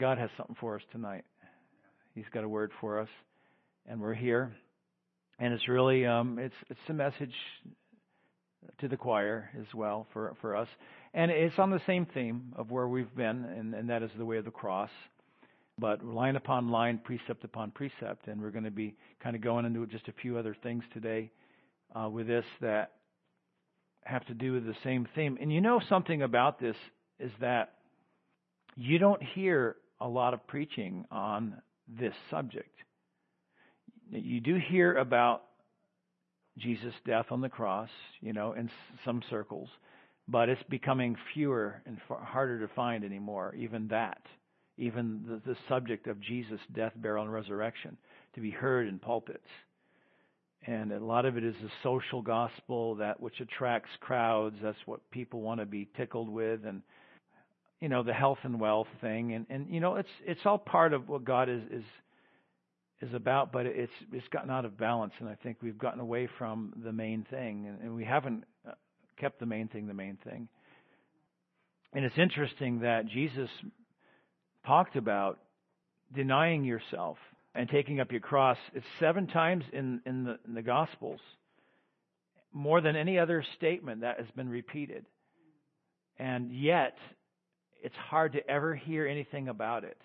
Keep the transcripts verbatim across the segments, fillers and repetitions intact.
God has something for us tonight. He's got a word for us, and we're here. And it's really, um, it's it's a message to the choir as well for, for us. And it's on the same theme of where we've been, and, and that is the way of the cross. But line upon line, precept upon precept. And we're going to be kind of going into just a few other things today uh, with this that have to do with the same theme. And you know something about this is that you don't hear a lot of preaching on this subject. You do hear about Jesus' death on the cross, you know, in some circles, but it's becoming fewer and far harder to find anymore, even that, even the, the subject of Jesus' death, burial, and resurrection to be heard in pulpits. And a lot of it is the social gospel, that which attracts crowds. That's what people want to be tickled with, and you know, the health and wealth thing, and, and you know, it's it's all part of what God is is is about, but it's it's gotten out of balance, and I think we've gotten away from the main thing, and, and we haven't kept the main thing the main thing. And it's interesting that Jesus talked about denying yourself and taking up your cross. It's seven times in in the, in the Gospels, more than any other statement that has been repeated, and yet it's hard to ever hear anything about it.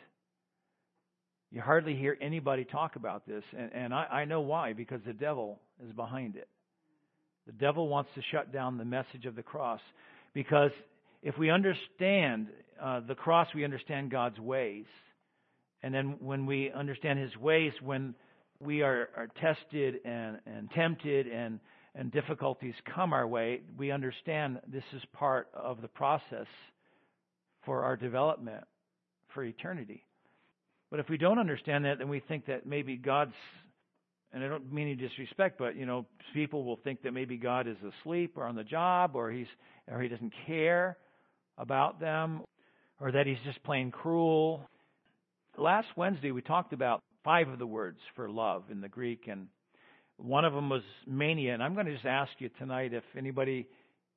You hardly hear anybody talk about this, and, and I, I know why, because the devil is behind it. The devil wants to shut down the message of the cross, because if we understand uh, the cross, we understand God's ways. And then when we understand His ways, when we are, are tested and, and tempted and, and difficulties come our way, we understand this is part of the process for our development for eternity. But if we don't understand that, then we think that maybe God's, and I don't mean any disrespect, but you know, people will think that maybe God is asleep or on the job, or he's or He doesn't care about them, or that He's just plain cruel. Last Wednesday we talked about five of the words for love in the Greek, and one of them was mania. And I'm going to just ask you tonight if anybody,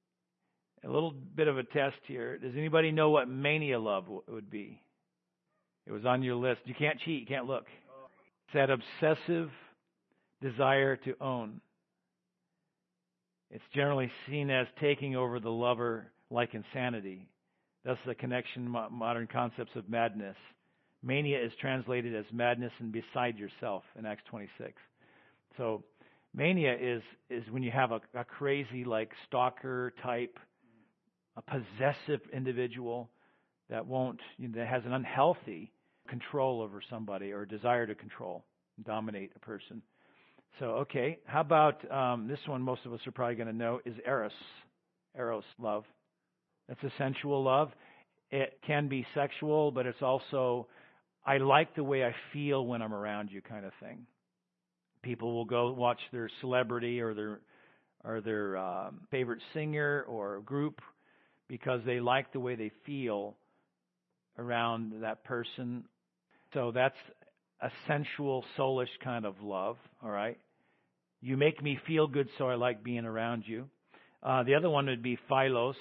a little bit of a test here. Does anybody know what mania love w- would be? It was on your list. You can't cheat. You can't look. It's that obsessive desire to own. It's generally seen as taking over the lover like insanity. That's the connection to modern concepts of madness. Mania is translated as madness and beside yourself in Acts twenty-six. So mania is, is when you have a, a crazy, like, stalker type, a possessive individual that won't, you know, that has an unhealthy control over somebody or desire to control, dominate a person. So, okay, how about um, this one? Most of us are probably going to know is eros, eros love. That's a sensual love. It can be sexual, but it's also, I like the way I feel when I'm around you, kind of thing. People will go watch their celebrity or their or their um, favorite singer or group because they like the way they feel around that person. So that's a sensual, soulish kind of love, all right? You make me feel good, so I like being around you. Uh, the other one would be philos,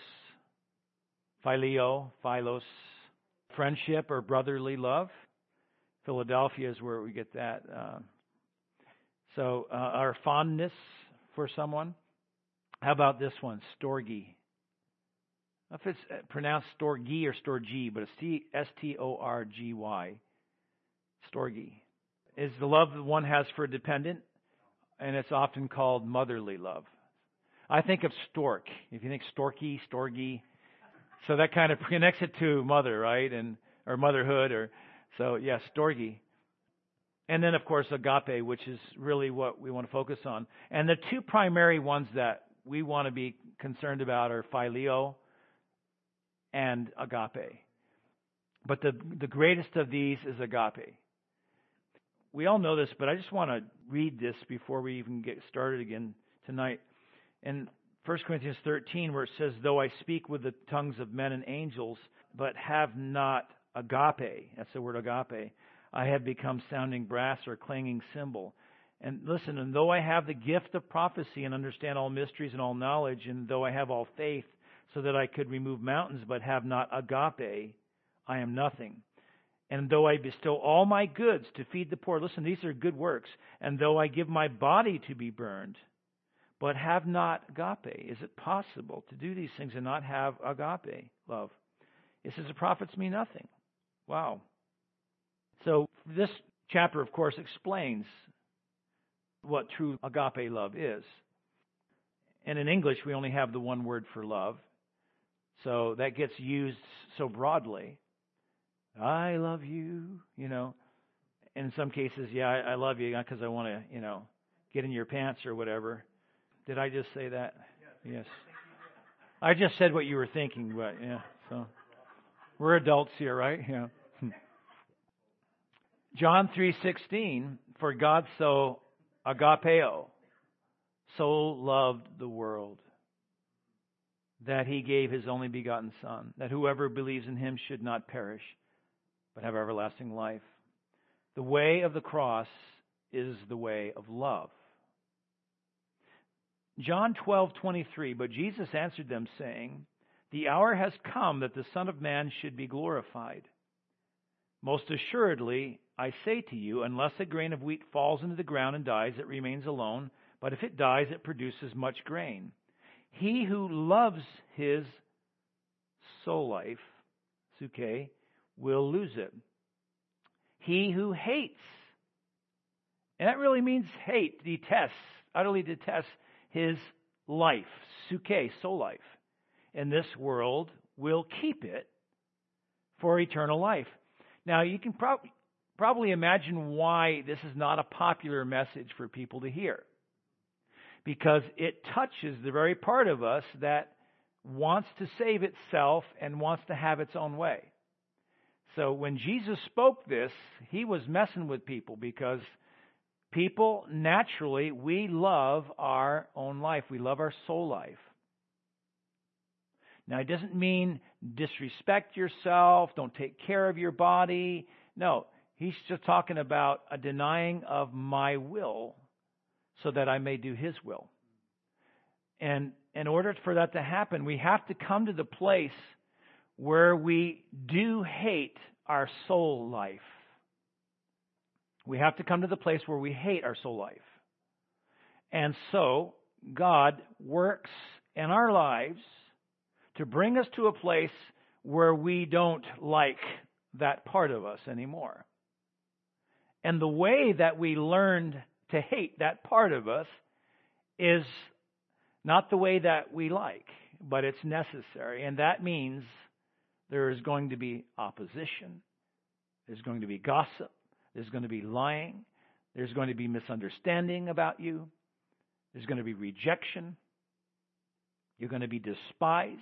phileo, philos, friendship or brotherly love. Philadelphia is where we get that. Uh, so uh, our fondness for someone. How about this one, storge? If it's pronounced storge or storgy, but it's S T O R G Y. Storge is the love that one has for a dependent, and it's often called motherly love. I think of stork. If you think storky, storgy, so that kind of connects it to mother, right, and or motherhood, or so yeah, storge. And then of course agape, which is really what we want to focus on. And the two primary ones that we want to be concerned about are phileo and agape. But the the greatest of these is agape. We all know this, but I just want to read this before we even get started again tonight. In First Corinthians thirteen, where it says, though I speak with the tongues of men and angels, but have not agape, that's the word agape, I have become sounding brass or clanging cymbal. And listen, and though I have the gift of prophecy and understand all mysteries and all knowledge, and though I have all faith so that I could remove mountains, but have not agape, I am nothing. And though I bestow all my goods to feed the poor, listen, these are good works. And though I give my body to be burned, but have not agape, is it possible to do these things and not have agape love? It says the profits me nothing. Wow. So this chapter, of course, explains what true agape love is. And in English, we only have the one word for love. So that gets used so broadly. I love you, you know. In some cases, yeah, I, I love you because I want to, you know, get in your pants or whatever. Did I just say that? Yes. yes. I just said what you were thinking, but yeah. So we're adults here, right? Yeah. John three sixteen, for God so agapeo, so loved the world, that he gave his only begotten Son, that whoever believes in him should not perish, but have everlasting life. The way of the cross is the way of love. John twelve twenty-three, but Jesus answered them, saying, the hour has come that the Son of Man should be glorified. Most assuredly, I say to you, unless a grain of wheat falls into the ground and dies, it remains alone, but if it dies, it produces much grain. He who loves his soul life, suke, will lose it. He who hates, and that really means hate, detests, utterly detests his life, suke, soul life, in this world will keep it for eternal life. Now, you can prob- probably imagine why this is not a popular message for people to hear. Because it touches the very part of us that wants to save itself and wants to have its own way. So when Jesus spoke this, he was messing with people because people, naturally, we love our own life. We love our soul life. Now, it doesn't mean disrespect yourself, don't take care of your body. No, he's just talking about a denying of my will so that I may do his will. And in order for that to happen, we have to come to the place where we do hate our soul life. We have to come to the place where we hate our soul life. And so, God works in our lives to bring us to a place where we don't like that part of us anymore. And the way that we learned to hate that part of us is not the way that we like, but it's necessary. And that means there is going to be opposition. There's going to be gossip. There's going to be lying. There's going to be misunderstanding about you. There's going to be rejection. You're going to be despised.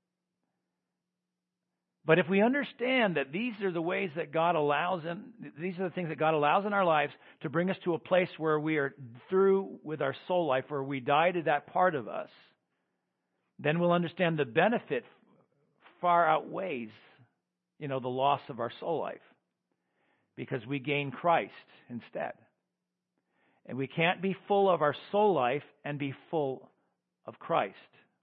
But if we understand that these are the ways that God allows, and these are the things that God allows in our lives to bring us to a place where we are through with our soul life, where we die to that part of us, then we'll understand the benefit far outweighs, you know, the loss of our soul life, because we gain Christ instead. And we can't be full of our soul life and be full of Christ.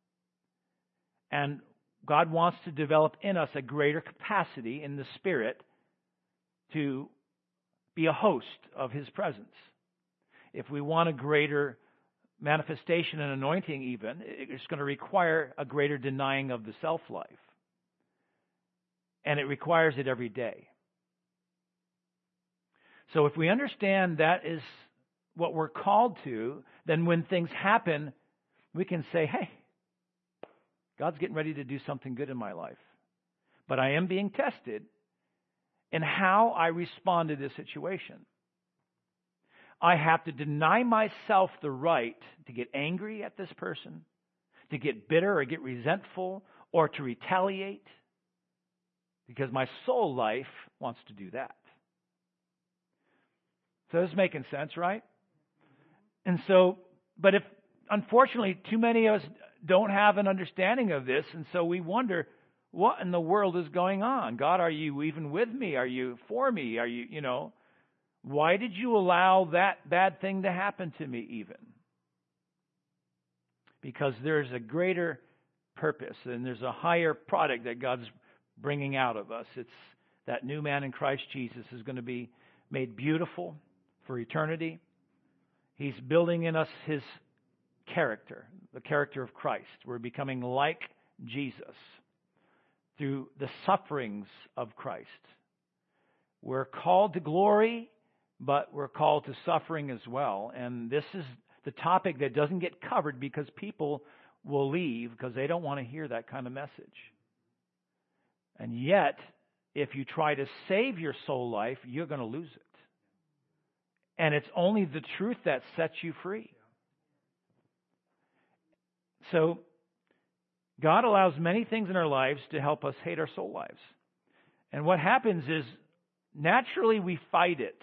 And God wants to develop in us a greater capacity in the Spirit to be a host of His presence. If we want a greater manifestation and anointing even, it's going to require a greater denying of the self-life. And it requires it every day. So if we understand that is what we're called to, then when things happen, we can say, hey, God's getting ready to do something good in my life. But I am being tested in how I respond to this situation. I have to deny myself the right to get angry at this person, to get bitter or get resentful, or to retaliate, because my soul life wants to do that. So this is making sense, right? And so, but if, unfortunately, too many of us don't have an understanding of this, and so we wonder, what in the world is going on? God, are you even with me? Are you for me? Are you, you know, why did you allow that bad thing to happen to me even? Because there's a greater purpose and there's a higher product that God's bringing out of us. It's that new man in Christ Jesus, is going to be made beautiful for eternity. He's building in us His character, the character of Christ. We're becoming like Jesus through the sufferings of Christ. We're called to glory, but we're called to suffering as well. And this is the topic that doesn't get covered because people will leave because they don't want to hear that kind of message. And yet, if you try to save your soul life, you're going to lose it. And it's only the truth that sets you free. So, God allows many things in our lives to help us hate our soul lives. And what happens is, naturally we fight it.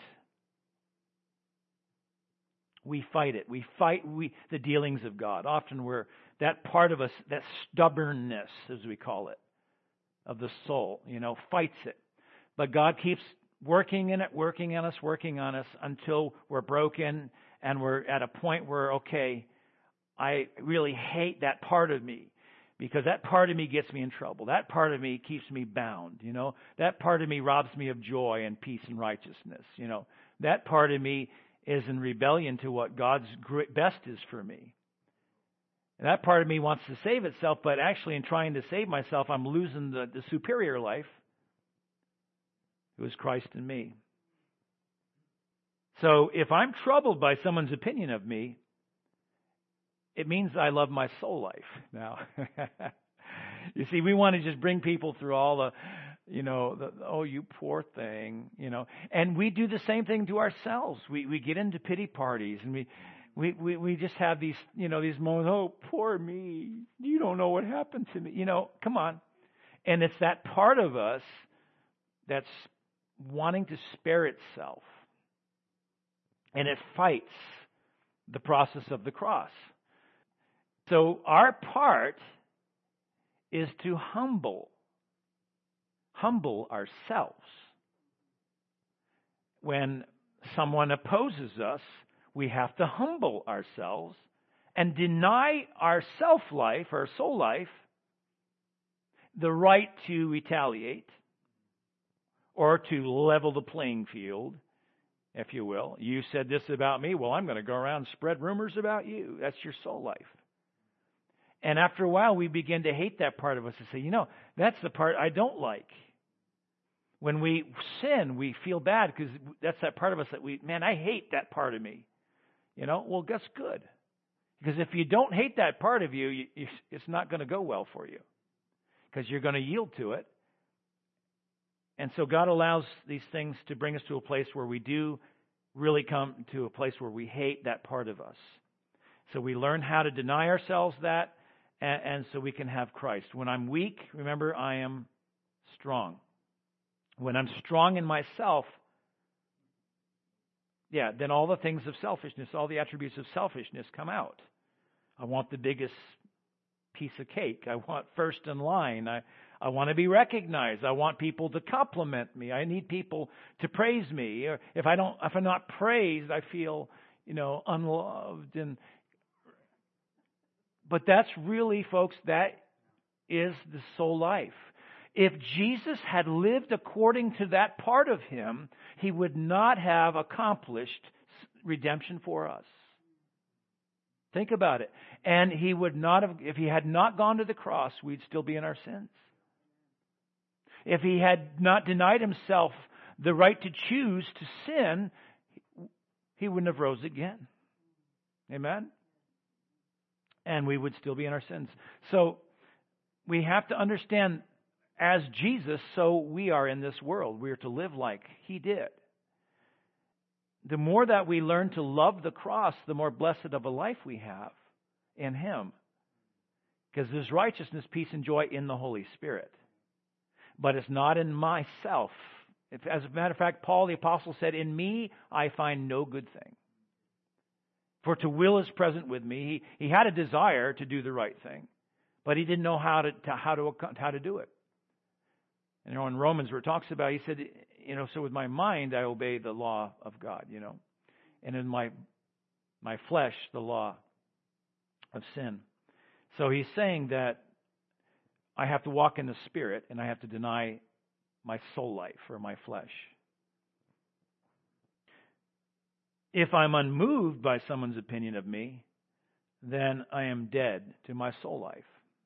We fight it. We fight we the dealings of God. Often we're, that part of us, that stubbornness, as we call it, of the soul, you know, fights it. But God keeps working in it, working on us, working on us until we're broken and we're at a point where, okay, I really hate that part of me because that part of me gets me in trouble. That part of me keeps me bound, you know. That part of me robs me of joy and peace and righteousness, you know. That part of me is in rebellion to what God's best is for me. And that part of me wants to save itself, but actually in trying to save myself, I'm losing the, the superior life. It was Christ in me. So if I'm troubled by someone's opinion of me, it means I love my soul life now. You see, we want to just bring people through all the, you know, the, oh, you poor thing, you know. And we do the same thing to ourselves. We we get into pity parties and we we we, we just have these, you know, these moments, oh, poor me. You don't know what happened to me. You know, come on. And it's that part of us that's wanting to spare itself. And it fights the process of the cross. So our part is to humble, humble ourselves. When someone opposes us, we have to humble ourselves and deny our self-life, our soul life, the right to retaliate or to level the playing field, if you will. You said this about me, well, I'm going to go around and spread rumors about you. That's your soul life. And after a while, we begin to hate that part of us and say, you know, that's the part I don't like. When we sin, we feel bad because that's that part of us that we, man, I hate that part of me. You know, well, that's good. Because if you don't hate that part of you, you it's not going to go well for you. Because you're going to yield to it. And so God allows these things to bring us to a place where we do really come to a place where we hate that part of us. So we learn how to deny ourselves that, and, and so we can have Christ. When I'm weak, remember, I am strong. When I'm strong in myself, yeah, then all the things of selfishness, all the attributes of selfishness come out. I want the biggest piece of cake. I want first in line. I, I want to be recognized. I want people to compliment me. I need people to praise me. Or if I don't, if I'm not praised, I feel, you know, unloved. And but that's really, folks, that is the soul life. If Jesus had lived according to that part of him, he would not have accomplished redemption for us. Think about it. And he would not have, if he had not gone to the cross, we'd still be in our sins. If he had not denied himself the right to choose to sin, he wouldn't have rose again. Amen? And we would still be in our sins. So we have to understand, as Jesus, so we are in this world. We are to live like he did. The more that we learn to love the cross, the more blessed of a life we have in him. Because there's righteousness, peace, and joy in the Holy Spirit. But it's not in myself. If, as a matter of fact, Paul the Apostle said, in me I find no good thing. For to will is present with me. He, he had a desire to do the right thing, but he didn't know how to, to how to how to do it. And you know, in Romans where it talks about, he said, you know, so with my mind I obey the law of God, you know, and in my my flesh the law of sin. So he's saying that I have to walk in the Spirit and I have to deny my soul life or my flesh. If I'm unmoved by someone's opinion of me, then I am dead to my soul life.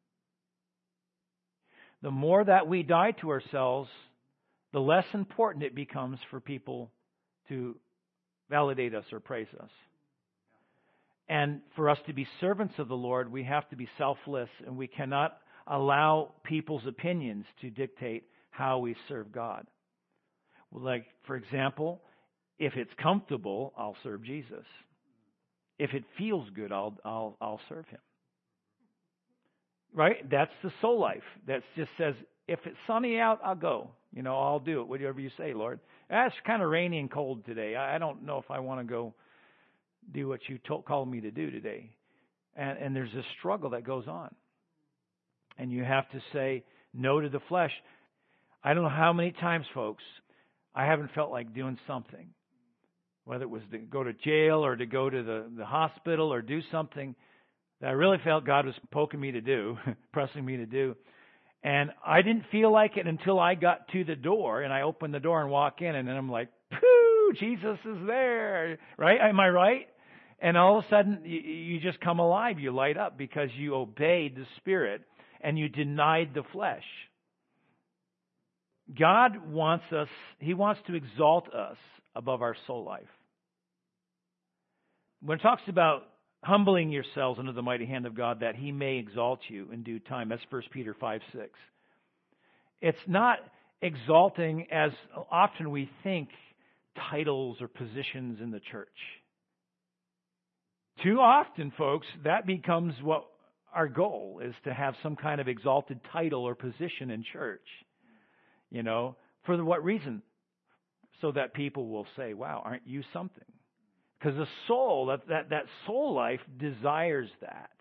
The more that we die to ourselves, the less important it becomes for people to validate us or praise us. And for us to be servants of the Lord, we have to be selfless, and we cannot allow people's opinions to dictate how we serve God. Like, for example, if it's comfortable, I'll serve Jesus. If it feels good, I'll I'll I'll serve Him. Right? That's the soul life. That just says, if it's sunny out, I'll go. You know, I'll do it. Whatever you say, Lord. Ah, it's kind of rainy and cold today. I don't know if I want to go do what you told, called me to do today. And, and there's a struggle that goes on. And you have to say no to the flesh. I don't know how many times, folks, I haven't felt like doing something. Whether it was to go to jail or to go to the, the hospital or do something that I really felt God was poking me to do, pressing me to do. And I didn't feel like it until I got to the door, and I opened the door and walk in, and then I'm like, pooh, Jesus is there, right? Am I right? And all of a sudden, you, you just come alive. You light up because you obeyed the Spirit and you denied the flesh. God wants us, He wants to exalt us above our soul life. When it talks about humbling yourselves under the mighty hand of God that He may exalt you in due time, that's First Peter five six. It's not exalting as often we think titles or positions in the church. Too often, folks, that becomes what our goal is, to have some kind of exalted title or position in church. You know, for what reason? So that people will say, wow, aren't you something? Because the soul, that, that, that soul life desires that.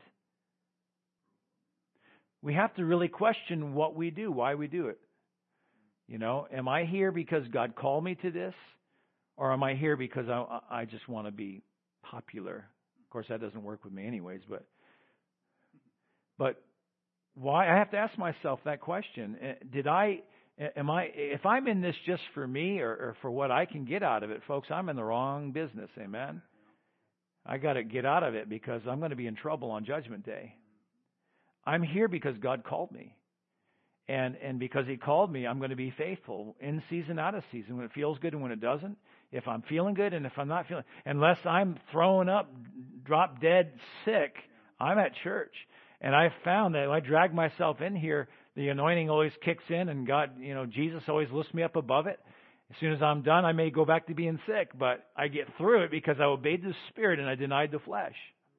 We have to really question what we do, why we do it. You know, am I here because God called me to this? Or am I here because I, I just want to be popular? Of course, that doesn't work with me anyways, but but why? I have to ask myself that question. Did I, am I, if I'm in this just for me or, or for what I can get out of it, folks, I'm in the wrong business, amen? I got to get out of it because I'm going to be in trouble on Judgment Day. I'm here because God called me. And and because He called me, I'm going to be faithful in season, out of season, when it feels good and when it doesn't. If I'm feeling good and if I'm not feeling, unless I'm throwing up, drop dead sick, I'm at church. And I've found that if I drag myself in here, the anointing always kicks in, and God, you know, Jesus always lifts me up above it. As soon as I'm done, I may go back to being sick, but I get through it because I obeyed the Spirit and I denied the flesh.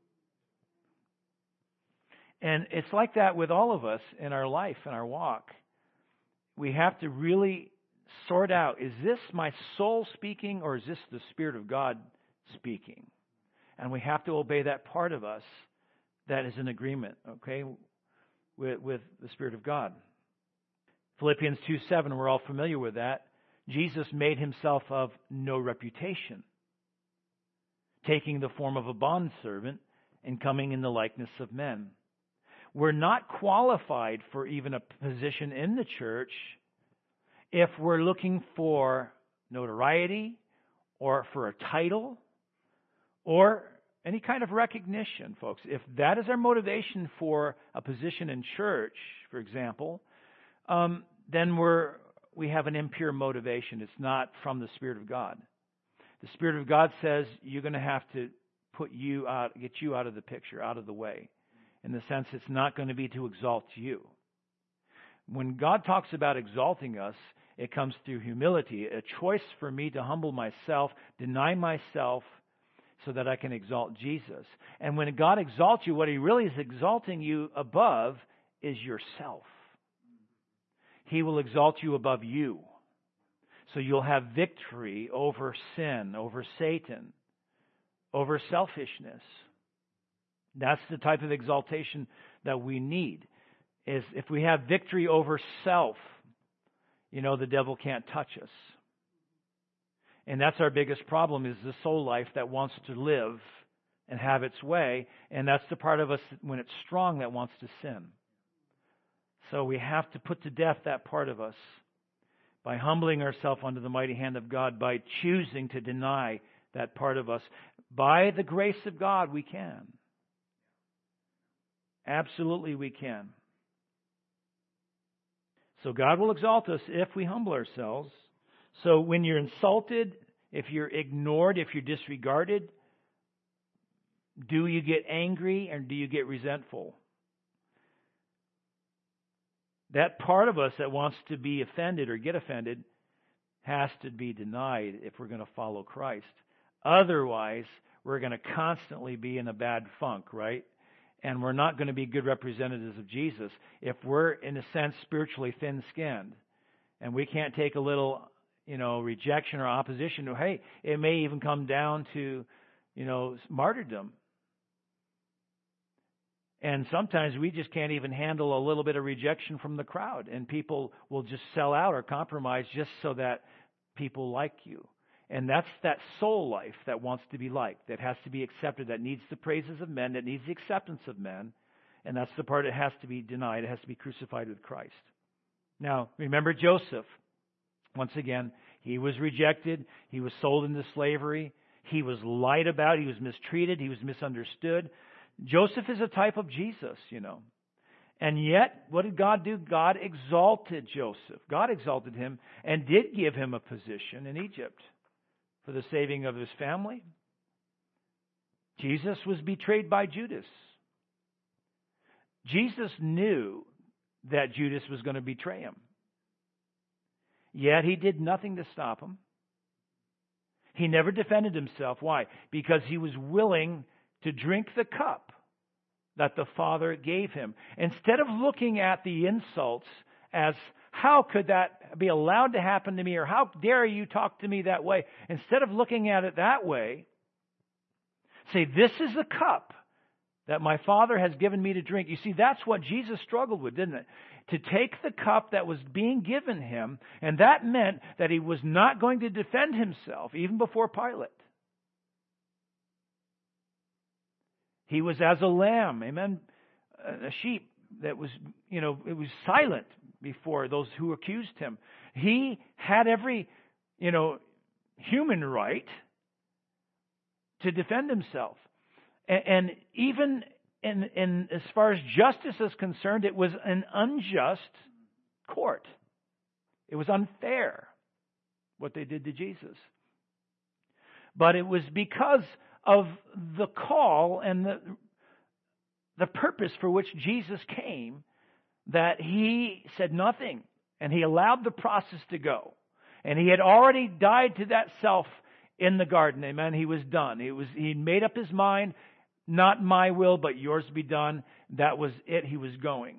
And it's like that with all of us in our life and our walk. We have to really sort out, is this my soul speaking or is this the Spirit of God speaking? And we have to obey that part of us that is in agreement, okay, with, with the Spirit of God. Philippians two seven, we're all familiar with that. Jesus made Himself of no reputation, taking the form of a bondservant and coming in the likeness of men. We're not qualified for even a position in the church if we're looking for notoriety or for a title or any kind of recognition, folks. If that is our motivation for a position in church, for example, um, then we're we have an impure motivation. It's not from the Spirit of God. The Spirit of God says you're going to have to put you out, get you out of the picture, out of the way. In the sense, it's not going to be to exalt you. When God talks about exalting us, it comes through humility, a choice for me to humble myself, deny myself, so that I can exalt Jesus. And when God exalts you, what He really is exalting you above is yourself. He will exalt you above you. So you'll have victory over sin, over Satan, over selfishness. That's the type of exaltation that we need. Is if we have victory over self, you know, the devil can't touch us. And that's our biggest problem, is the soul life that wants to live and have its way. And that's the part of us, when it's strong, that wants to sin. So we have to put to death that part of us. by humbling ourselves under the mighty hand of God, by choosing to deny that part of us. By the grace of God, we can. Absolutely we can. So God will exalt us if we humble ourselves. So when you're insulted, if you're ignored, if you're disregarded, do you get angry or do you get resentful? That part of us that wants to be offended or get offended has to be denied if we're going to follow Christ. Otherwise, we're going to constantly be in a bad funk, right? And we're not going to be good representatives of Jesus if we're, in a sense, spiritually thin-skinned. And we can't take a little, you know, rejection or opposition. Or, hey, it may even come down to, you know, martyrdom. And sometimes we just can't even handle a little bit of rejection from the crowd. And people will just sell out or compromise just so that people like you. And that's that soul life that wants to be liked, that has to be accepted, that needs the praises of men, that needs the acceptance of men. And that's the part that has to be denied. It has to be crucified with Christ. Now, remember Joseph. Once again, he was rejected. He was sold into slavery. He was lied about. He was mistreated. He was misunderstood. Joseph is a type of Jesus, you know. And yet, what did God do? God exalted Joseph. God exalted him and did give him a position in Egypt for the saving of his family. Jesus was betrayed by Judas. Jesus knew that Judas was going to betray him. Yet he did nothing to stop him. He never defended himself. Why? Because he was willing to drink the cup that the Father gave him. Instead of looking at the insults as, how could that be allowed to happen to me? Or how dare you talk to me that way? Instead of looking at it that way, say, this is the cup that my Father has given me to drink. You see, that's what Jesus struggled with, didn't it? To take the cup that was being given him, and that meant that he was not going to defend himself, even before Pilate. He was as a lamb, amen, a sheep that was, you know, it was silent before those who accused him. He had every, you know, human right to defend himself. And, and even in, in as far as justice is concerned, it was an unjust court. It was unfair what they did to Jesus. But it was because of the call and the the purpose for which Jesus came that he said nothing, and he allowed the process to go. And he had already died to that self in the garden. Amen. He was done. It was he made up his mind, not my will, but yours be done. That was it. He was going.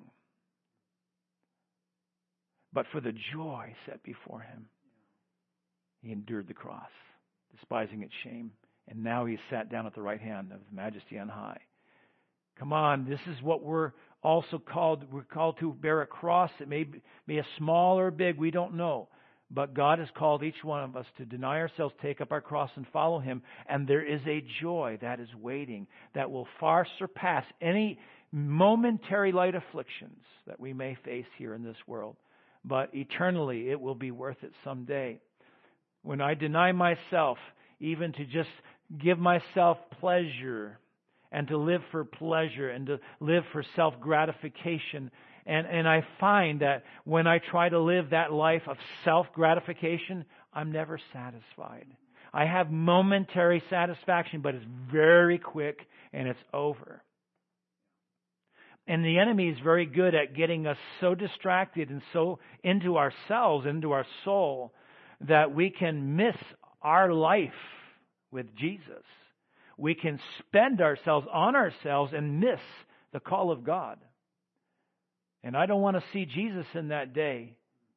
But for the joy set before him, he endured the cross, despising its shame. And now he sat down at the right hand of the Majesty on high. Come on, this is what we're also called. We're called to bear a cross. It may be a small or big, we don't know. But God has called each one of us to deny ourselves, take up our cross, and follow him. And there is a joy that is waiting that will far surpass any momentary light afflictions that we may face here in this world. But eternally, it will be worth it someday. When I deny myself, even to just give myself pleasure and to live for pleasure and to live for self-gratification. And, and I find that when I try to live that life of self-gratification, I'm never satisfied. I have momentary satisfaction, but it's very quick and it's over. And the enemy is very good at getting us so distracted and so into ourselves, into our soul, that we can miss our life with Jesus. We can spend ourselves on ourselves and miss the call of God. And I don't want to see Jesus in that day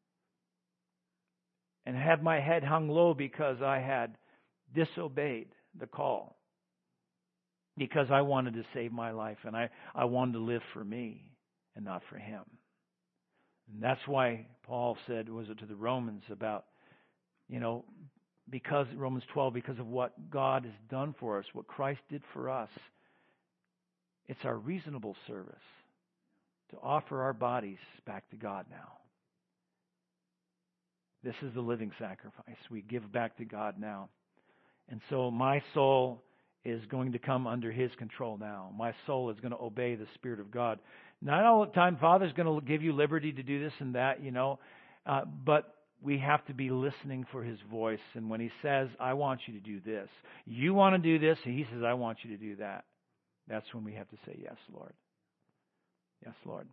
and have my head hung low because I had disobeyed the call. Because I wanted to save my life and I, I wanted to live for me and not for him. And that's why Paul said, was it to the Romans, about, you know, because, Romans twelve, because of what God has done for us, what Christ did for us, it's our reasonable service to offer our bodies back to God now. This is the living sacrifice. We give back to God now. And so my soul is going to come under His control now. My soul is going to obey the Spirit of God. Not all the time, Father's going to give you liberty to do this and that, you know, uh, but we have to be listening for His voice. And when He says, I want you to do this, you want to do this, and He says, I want you to do that. That's when we have to say, yes, Lord. Yes, Lord.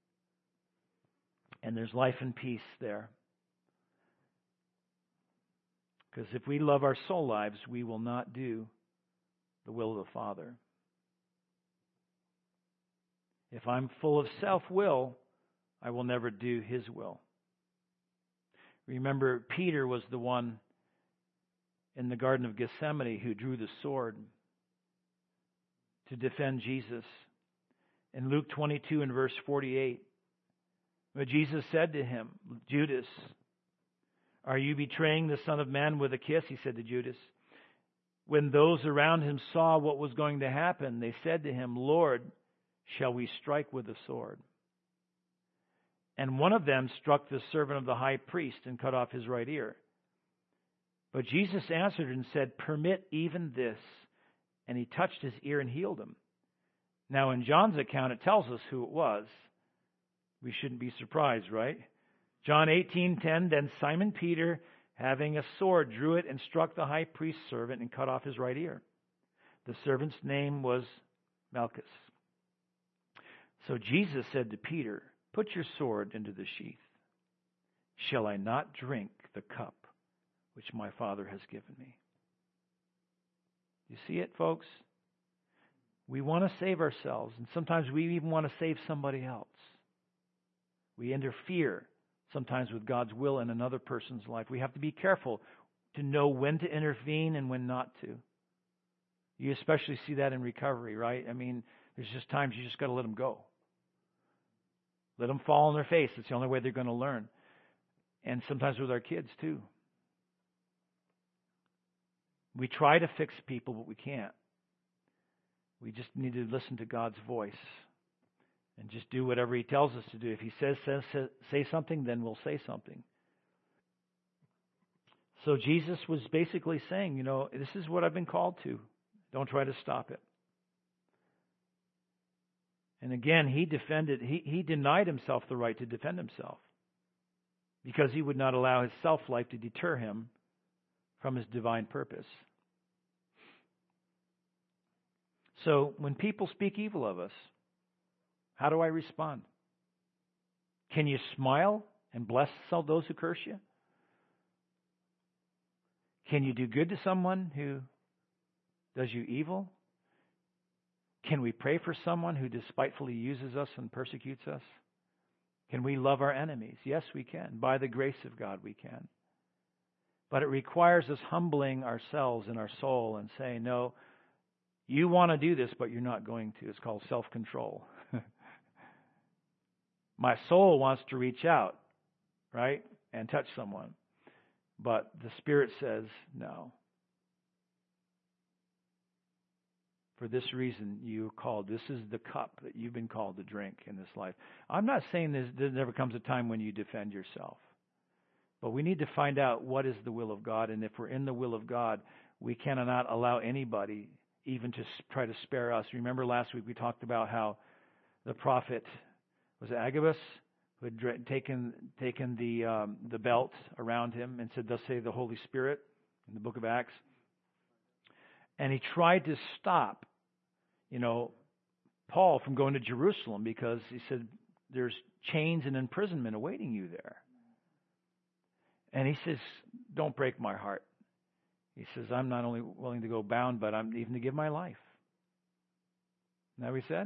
And there's life and peace there. Because if we love our soul lives, we will not do the will of the Father. If I'm full of self-will, I will never do His will. Remember, Peter was the one in the Garden of Gethsemane who drew the sword to defend Jesus. In Luke twenty-two and verse forty-eight, but Jesus said to him, Judas, are you betraying the Son of Man with a kiss? He said to Judas. When those around him saw what was going to happen, they said to him, Lord, shall we strike with the sword? And one of them struck the servant of the high priest and cut off his right ear. But Jesus answered and said, permit even this. And he touched his ear and healed him. Now in John's account, it tells us who it was. We shouldn't be surprised, right? John eighteen ten, then Simon Peter, having a sword, drew it and struck the high priest's servant and cut off his right ear. The servant's name was Malchus. So Jesus said to Peter, put your sword into the sheath. Shall I not drink the cup which my Father has given me? You see it, folks? We want to save ourselves, and sometimes we even want to save somebody else. We interfere sometimes with God's will in another person's life. We have to be careful to know when to intervene and when not to. You especially see that in recovery, right? I mean, there's just times you just got to let them go. Let them fall on their face. It's the only way they're going to learn. And sometimes with our kids, too. We try to fix people, but we can't. We just need to listen to God's voice and just do whatever He tells us to do. If He says, says say something, then we'll say something. So Jesus was basically saying, you know, this is what I've been called to. Don't try to stop it. And again, he defended, he, he denied himself the right to defend himself because he would not allow his self-life to deter him from his divine purpose. So when people speak evil of us, how do I respond? Can you smile and bless those who curse you? Can you do good to someone who does you evil? Can we pray for someone who despitefully uses us and persecutes us? Can we love our enemies? Yes, we can. By the grace of God, we can. But it requires us humbling ourselves in our soul and saying, no, you want to do this, but you're not going to. It's called self-control. My soul wants to reach out, right, and touch someone. But the Spirit says, no. For this reason, you are called. This is the cup that you've been called to drink in this life. I'm not saying this, there never comes a time when you defend yourself. But we need to find out what is the will of God. And if we're in the will of God, we cannot allow anybody even to try to spare us. Remember last week we talked about how the prophet, was it Agabus, who had taken taken the um, the belt around him and said, thus say the Holy Spirit, in the book of Acts. And he tried to stop, you know, Paul from going to Jerusalem because he said, there's chains and imprisonment awaiting you there. And he says, don't break my heart. He says, I'm not only willing to go bound, but I'm even to give my life. Isn't that what he said?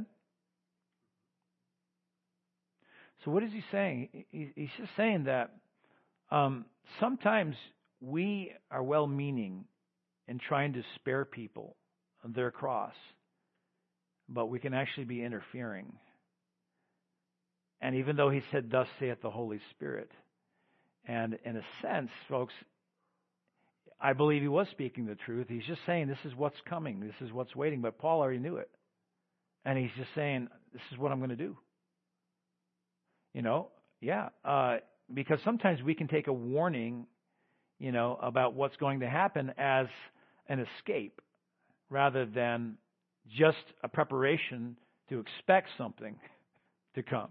So what is he saying? He's just saying that um, sometimes we are well-meaning in trying to spare people their cross, but we can actually be interfering. And even though he said, thus saith the Holy Spirit, and in a sense, folks, I believe he was speaking the truth. He's just saying this is what's coming. This is what's waiting. But Paul already knew it. And he's just saying, this is what I'm going to do. You know, yeah, uh, because sometimes we can take a warning, you know, about what's going to happen as an escape rather than just a preparation to expect something to come.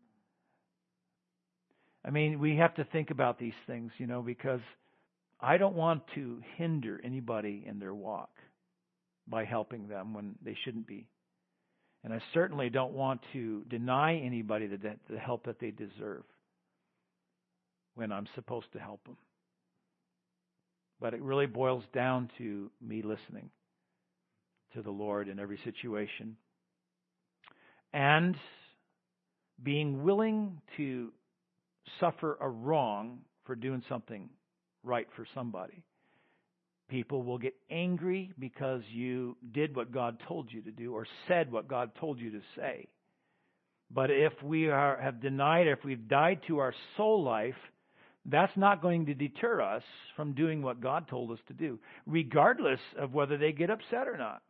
I mean, we have to think about these things, you know, because I don't want to hinder anybody in their walk by helping them when they shouldn't be. And I certainly don't want to deny anybody the, the help that they deserve when I'm supposed to help them. But it really boils down to me listening to the Lord in every situation and being willing to suffer a wrong for doing something right for somebody. People will get angry because you did what God told you to do or said what God told you to say. But if we are, have denied, if we've died to our soul life, that's not going to deter us from doing what God told us to do, regardless of whether they get upset or not.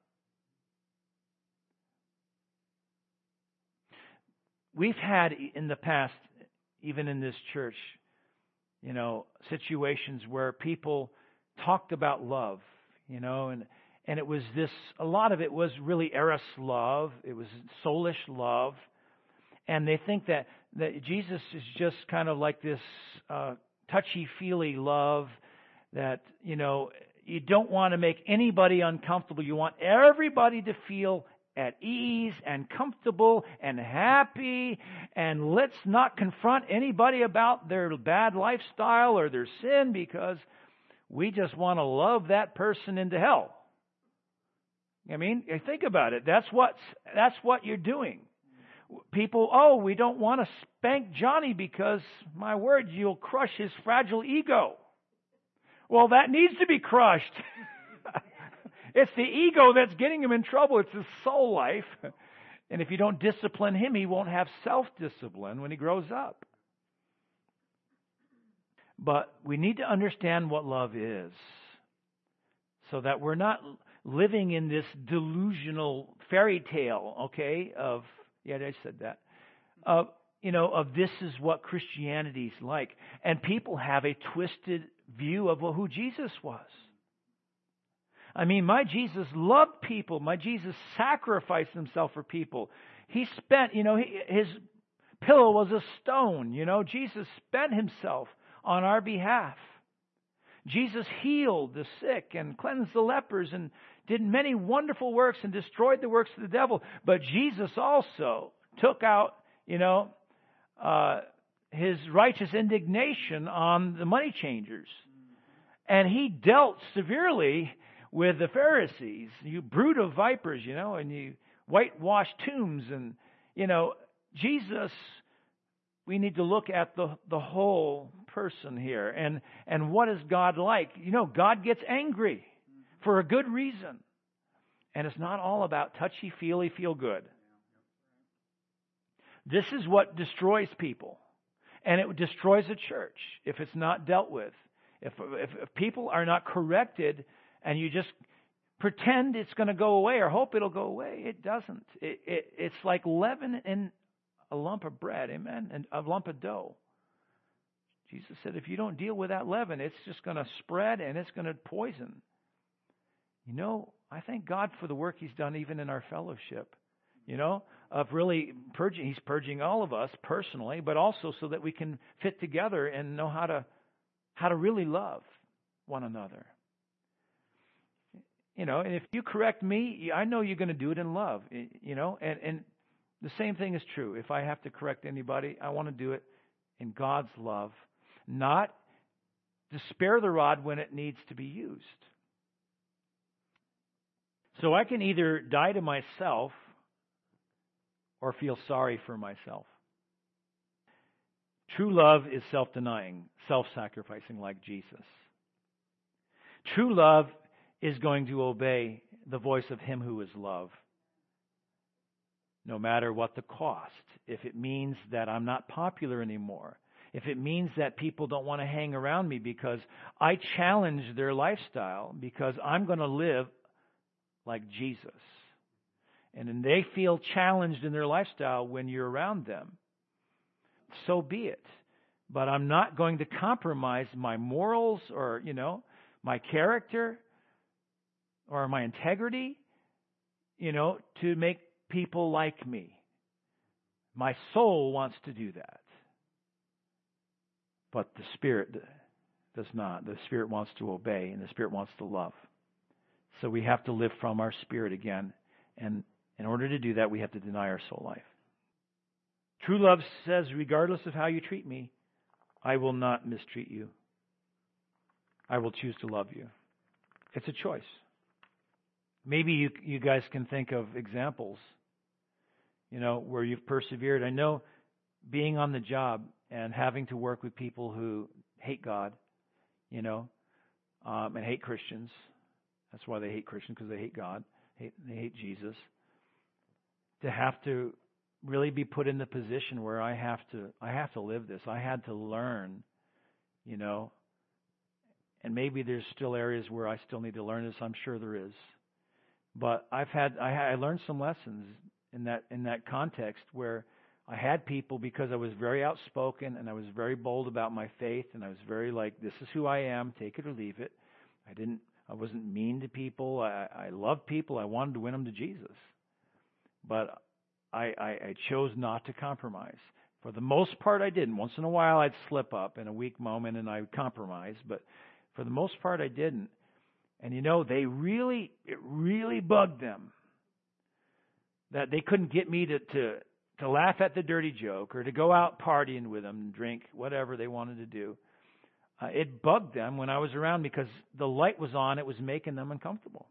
We've had in the past, even in this church, you know, situations where people talked about love, you know, and and it was this, a lot of it was really eros love, it was soulish love, and they think that, that Jesus is just kind of like this uh, touchy-feely love that, you know, you don't want to make anybody uncomfortable. You want everybody to feel at ease and comfortable and happy, and let's not confront anybody about their bad lifestyle or their sin because we just want to love that person into hell. I mean, think about it. That's what's, that's what you're doing. People, oh, we don't want to spank Johnny because, my word, you'll crush his fragile ego. Well, that needs to be crushed. It's the ego that's getting him in trouble. It's his soul life. And if you don't discipline him, he won't have self-discipline when he grows up. But we need to understand what love is so that we're not living in this delusional fairy tale, okay, of, yeah, I said that, of, you know, of this is what Christianity's like. And people have a twisted view of who Jesus was. I mean, my Jesus loved people. My Jesus sacrificed himself for people. He spent, you know, he, his pillow was a stone. You know, Jesus spent himself on our behalf. Jesus healed the sick and cleansed the lepers and did many wonderful works and destroyed the works of the devil. But Jesus also took out, you know, uh, his righteous indignation on the money changers. And he dealt severely with the Pharisees. You brood of vipers, you know, and you whitewash tombs. And, you know, Jesus, we need to look at the, the whole person here. And, and what is God like? You know, God gets angry for a good reason. And it's not all about touchy-feely, feel-good. This is what destroys people. And it destroys a church if it's not dealt with. If, if, if people are not corrected and you just pretend it's going to go away or hope it'll go away, it doesn't. It, it, it's like leaven in a lump of bread, amen, and a lump of dough. Jesus said if you don't deal with that leaven, it's just going to spread and it's going to poison. You know, I thank God for the work He's done even in our fellowship, you know, of really purging. He's purging all of us personally, but also so that we can fit together and know how to how to really love one another. You know, and if you correct me, I know you're going to do it in love, you know, and, and the same thing is true. If I have to correct anybody, I want to do it in God's love, not to spare the rod when it needs to be used. So I can either die to myself or feel sorry for myself. True love is self-denying, self-sacrificing like Jesus. True love is going to obey the voice of Him who is love, no matter what the cost. If it means that I'm not popular anymore, if it means that people don't want to hang around me because I challenge their lifestyle because I'm going to live like Jesus. And then they feel challenged in their lifestyle when you're around them, so be it. but I'm not going to compromise my morals or, you know, my character or my integrity, you know, to make people like me. My soul wants to do that. But the Spirit does not. The Spirit wants to obey, and the Spirit wants to love. So we have to live from our spirit again. And in order to do that, we have to deny our soul life. True love says, regardless of how you treat me, I will not mistreat you. I will choose to love you. It's a choice. Maybe you you guys can think of examples, you know, where you've persevered. I know being on the job and having to work with people who hate God, you know, um, and hate Christians. That's why they hate Christians, because they hate God. Hate, they hate Jesus. To have to really be put in the position where I have to, I have to live this. I had to learn, you know, and maybe there's still areas where I still need to learn this. I'm sure there is, but I've had, I, I learned some lessons in that in that context where I had people, because I was very outspoken and I was very bold about my faith, and I was very like, this is who I am, take it or leave it. I didn't, I wasn't mean to people. I, I loved people. I wanted to win them to Jesus. But I, I, I chose not to compromise. For the most part, I didn't. Once in a while, I'd slip up in a weak moment and I would compromise. But for the most part, I didn't. And you know, they really, it really bugged them that they couldn't get me to, to, to laugh at the dirty joke or to go out partying with them and drink whatever they wanted to do. Uh, it bugged them when I was around because the light was on. It was making them uncomfortable.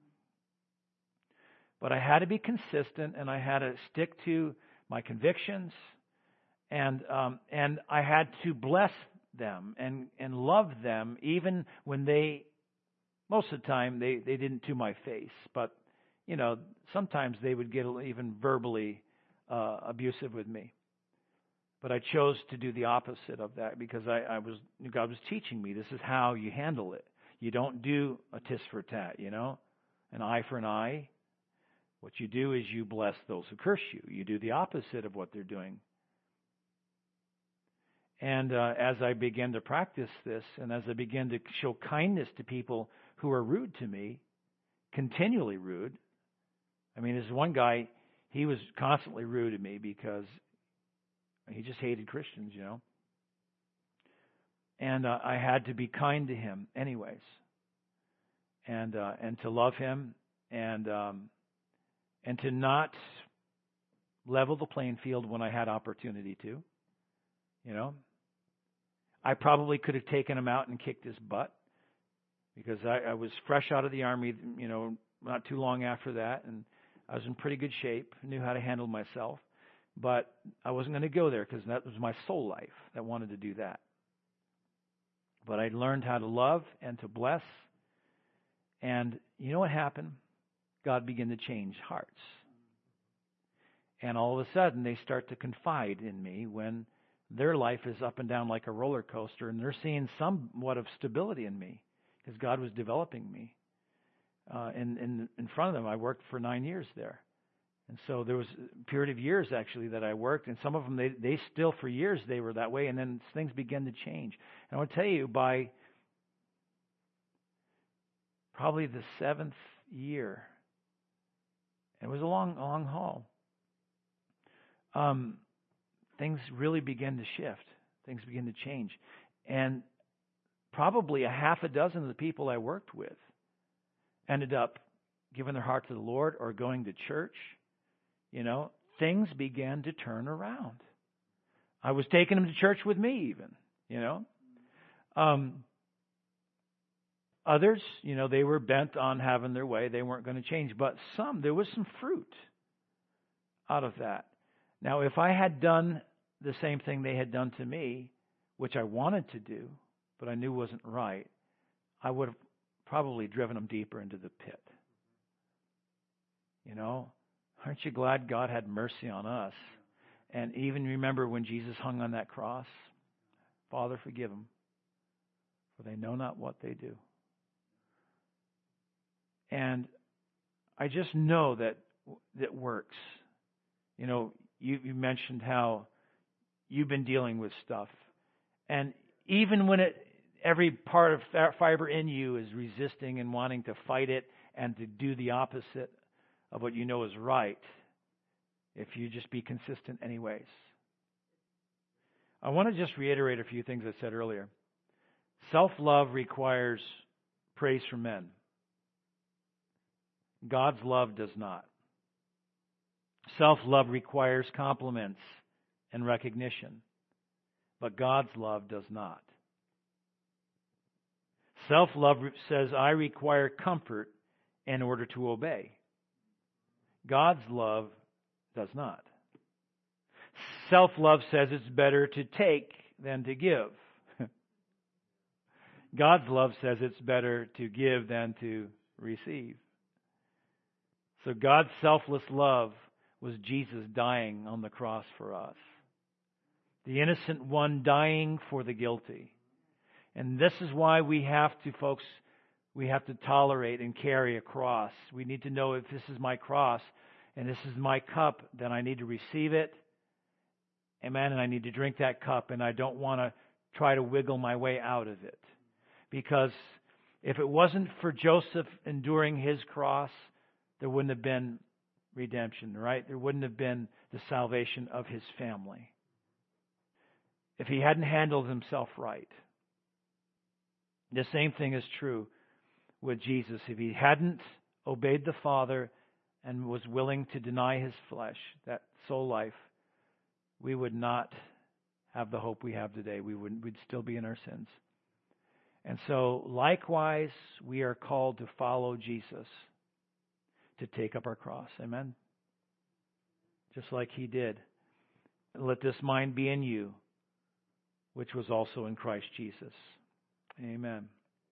But I had to be consistent, and I had to stick to my convictions, and um, and I had to bless them and, and love them, even when they, most of the time, they, they didn't to my face. But, you know, sometimes they would get even verbally uh, abusive with me. But I chose to do the opposite of that because I, I was God was teaching me this is how you handle it. You don't do a tit for tat, you know, an eye for an eye. What you do is you bless those who curse you. You do the opposite of what they're doing. And uh, as I began to practice this, and as I began to show kindness to people who are rude to me, continually rude. I mean, there's one guy, he was constantly rude to me because he just hated Christians, you know. And uh, I had to be kind to him anyways. And uh, and to love him and um, and to not level the playing field when I had opportunity to. You know. I probably could have taken him out and kicked his butt because I, I was fresh out of the Army, you know, not too long after that. And I was in pretty good shape, knew how to handle myself. But I wasn't going to go there because that was my soul life that wanted to do that. But I learned how to love and to bless. And you know what happened? God began to change hearts. And all of a sudden, they start to confide in me when their life is up and down like a roller coaster, and they're seeing somewhat of stability in me because God was developing me. Uh, in, in, in front of them, I worked for nine years there. And so there was a period of years, actually, that I worked. And some of them, they, they still, for years, they were that way. And then things began to change. And I want to tell you, by probably the seventh year, it was a long, a long haul, um, things really began to shift. Things began to change. And probably a half a dozen of the people I worked with ended up giving their heart to the Lord or going to church. You know, things began to turn around. I was taking them to church with me even, you know. Um, others, you know, they were bent on having their way. They weren't going to change. But some, there was some fruit out of that. Now, if I had done the same thing they had done to me, which I wanted to do, but I knew wasn't right, I would have probably driven them deeper into the pit. You know? Aren't you glad God had mercy on us? And even remember when Jesus hung on that cross, Father, forgive them, for they know not what they do. And I just know that that works. You know, you, you mentioned how you've been dealing with stuff, And even when it, every part of fiber in you is resisting and wanting to fight it and to do the opposite of what you know is right, if you just be consistent anyways. I want to just reiterate a few things I said earlier. Self-love requires praise from men. God's love does not. Self-love requires compliments and recognition, but God's love does not. Self-love says, I require comfort in order to obey. God's love does not. Self-love says it's better to take than to give. God's love says it's better to give than to receive. So God's selfless love was Jesus dying on the cross for us. The innocent one dying for the guilty. And this is why we have to, folks, we have to tolerate and carry a cross. We need to know if this is my cross and this is my cup, then I need to receive it. Amen. And I need to drink that cup, and I don't want to try to wiggle my way out of it. Because if it wasn't for Joseph enduring his cross, there wouldn't have been redemption, right? There wouldn't have been the salvation of his family. If he hadn't handled himself right. The same thing is true with Jesus. If he hadn't obeyed the Father and was willing to deny his flesh, that soul life, we would not have the hope we have today. We would we'd still be in our sins. And so, likewise, we are called to follow Jesus, to take up our cross. Amen? Just like he did. Let this mind be in you, which was also in Christ Jesus. Amen.